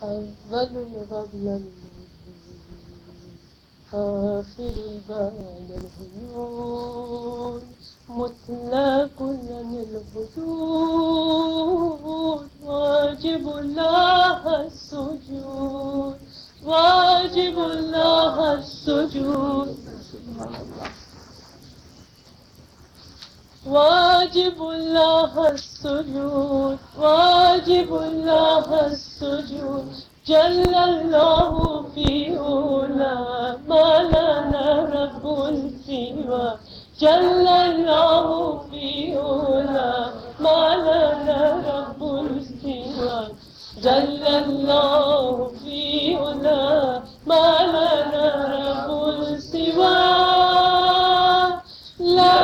أول قبل آخر بعد الهيون مطلق لن الوجود واجب الله السجود واجب الله السجود واجب الله السجود واجب الله السجود جل الله في أولى ما لنا رب سوى جل الله في أولى ما لنا رب سوى جل الله في أولى ما لنا رب سوى لا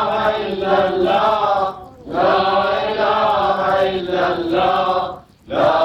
La